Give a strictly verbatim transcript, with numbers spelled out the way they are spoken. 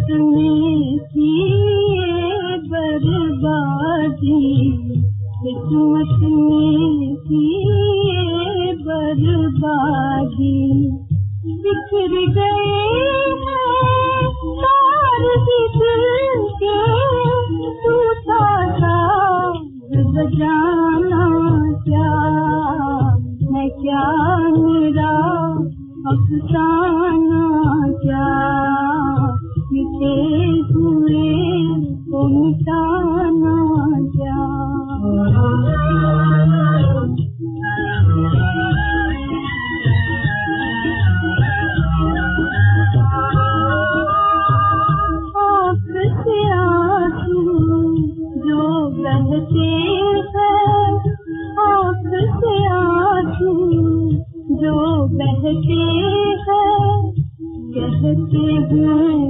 में थी ये बर्बादी, किस्मत में थी ये बर्बादी। बिखर गए हैं तार भी दिल के, टूटा तार बजाना क्या है, क्या मेरा अफसाना क्या, मिटे हुए को मिटाना क्या। आँख से आंसू जो बहते हैं, आँख से आंसू जो बहते हैं, कहते हैं